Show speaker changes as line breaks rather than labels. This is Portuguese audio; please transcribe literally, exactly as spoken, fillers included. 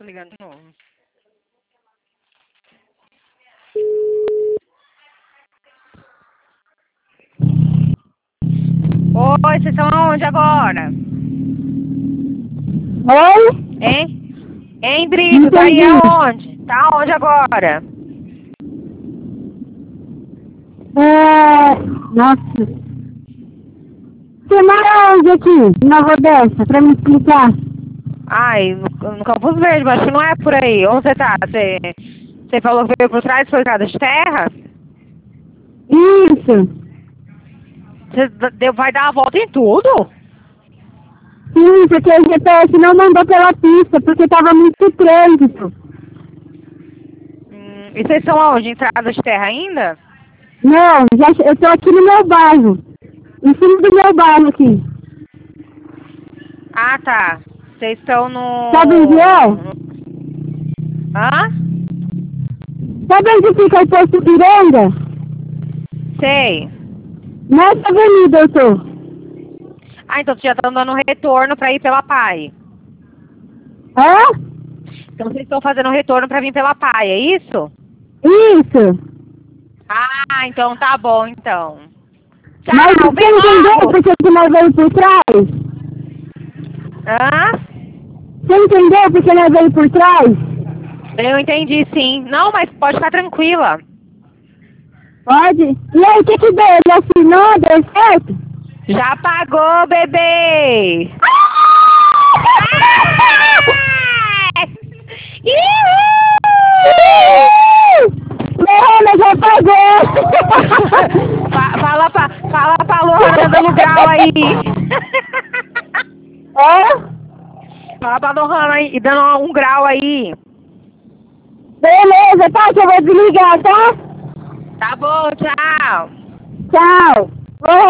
Tô ligando de novo. Oi, vocês estão aonde agora?
Oi?
Hein? Hein, Brito? Tá aí
Entendi.
aonde? Tá aonde agora?
É... Nossa. Você mora onde aqui? Nova Odessa, pra me explicar.
Ai, no, no Campos Verde, mas acho que não é por aí. Onde você tá? Você, você falou que veio por trás foi estrada de terra?
Isso.
Você d- deu, vai dar a volta em tudo?
Sim, porque o G P S não mandou pela pista, porque tava muito trânsito.
Hum, e vocês estão aonde? Em estrada de terra ainda?
Não, já, che- eu tô aqui no meu bairro. Em cima do meu bairro aqui.
Ah, tá. Vocês estão
Sabe onde é?
no... Hã?
Sabe onde fica o posto Piranga?
Sei.
Nessa avenida eu tô.
Ah, então você já tá dando retorno pra ir pela Pai.
Hã?
Então vocês estão fazendo retorno pra vir pela Pai, é isso?
Isso.
Ah, então tá bom, então.
Mas
Tchau,
você
vem
entendeu
logo!
porque que nós veio por trás?
Hã?
Você entendeu porque nós veio por trás?
Eu entendi, sim. Não, mas pode ficar tranquila.
Pode? E aí, o que que deu? Ele assinou, deu certo?
Já pagou, bebê!
Leona já pagou!
Fa- fala pra, fala pra Lohana dando grau aí.
É?
Fala pra Lohana aí, dando um grau aí.
Beleza, tá? Que eu vou desligar, tá?
Tá bom, tchau.
Tchau.